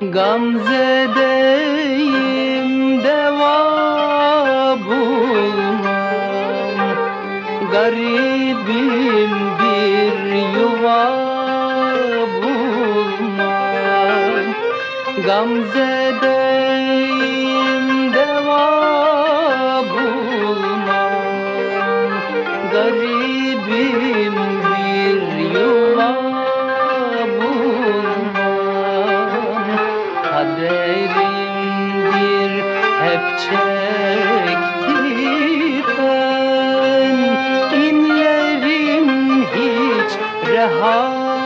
Gamzedeyim deva bulmam, garibim bir yuva bulmam. Gamzedeyim deva bulmam, garibim bir yuva bulmam. Kaderimdir hep çektiren, inlerim hiç reha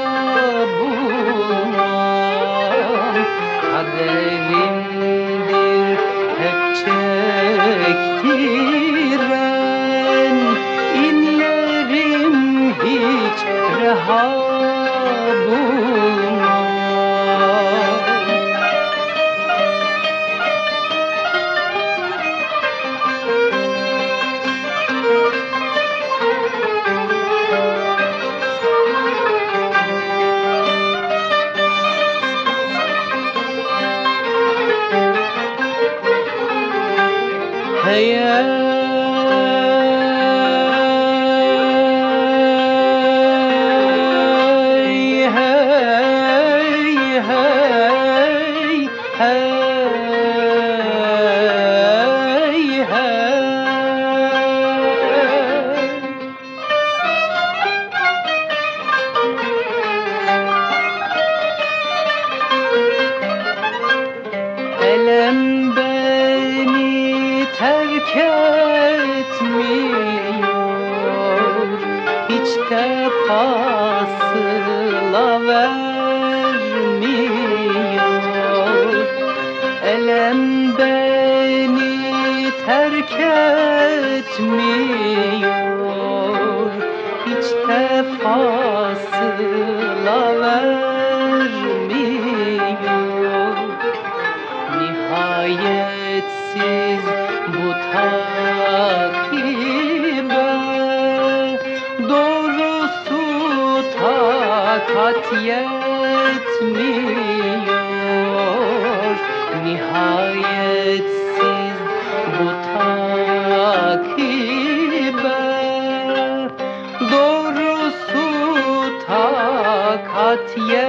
bulmam. Kaderimdir hep çektiren, inlerim hiç reha bulmam. Hey, hey, hey, hey, hey. Elem beni terk etmiyor, hiç tefasıla vermiyor. Elem beni terk etmiyor, hiç tefasıla vermiyor. Nihayetsiz bu takibe, doğrusu takat yetmiyor. Nihayetsiz bu takibe, doğrusu takat yetmiyor.